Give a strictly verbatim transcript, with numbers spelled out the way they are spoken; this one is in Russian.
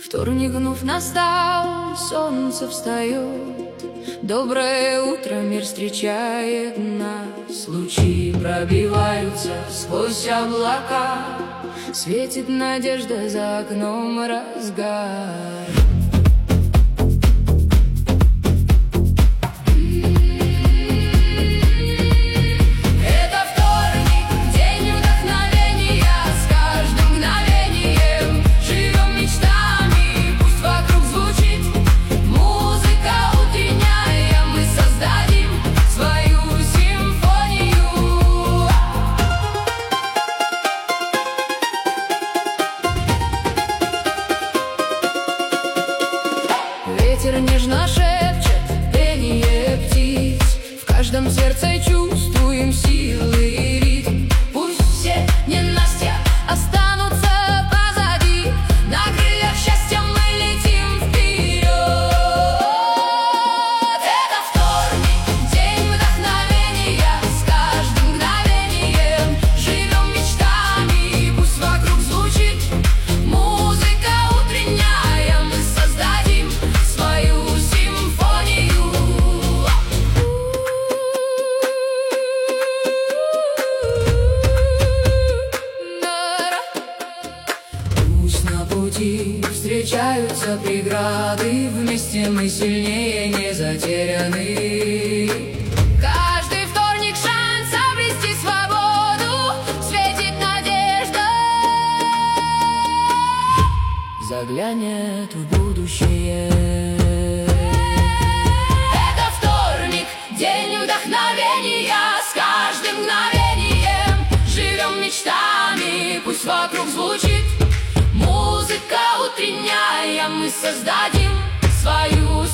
Вторник вновь настал, солнце встает, доброе утро мир встречает нас. Лучи пробиваются сквозь облака, светит надежда за окном разгар. Ветер нежно шепчет пение птиц, в каждом сердце чувствуем силы и ритм. Пусть все ненастья останутся позади, на крыльях счастья мы летим вперед. Это вторник, день вдохновения, с каждым мгновением живем мечтами. Пусть вокруг звучит музыка утренняя, мы создадим свою симфонию. Пусть на пути встречаются преграды, вместе мы сильнее не затеряны. Каждый вторник шанс обрести свободу, светит надежда, заглянет в будущее. Это вторник, день вдохновения, с каждым мгновением живем мечтами. Пусть вокруг звучит музыка утренняя, мы создадим свою